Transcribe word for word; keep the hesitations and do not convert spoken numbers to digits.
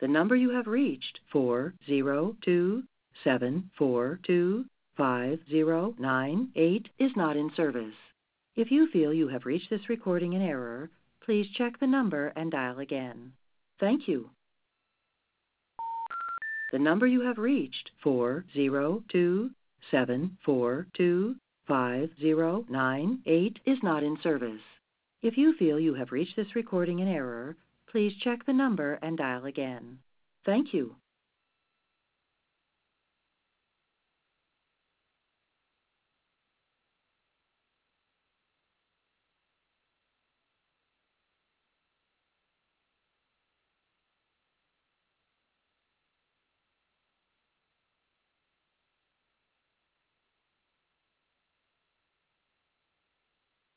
The number you have reached, four zero two seven four two five zero nine eight, is not in service. If you feel you have reached this recording in error, please check the number and dial again. Thank you. The number you have reached, four zero two seven four two five zero nine eight, is not in service. If you feel you have reached this recording in error, please check the number and dial again. Thank you.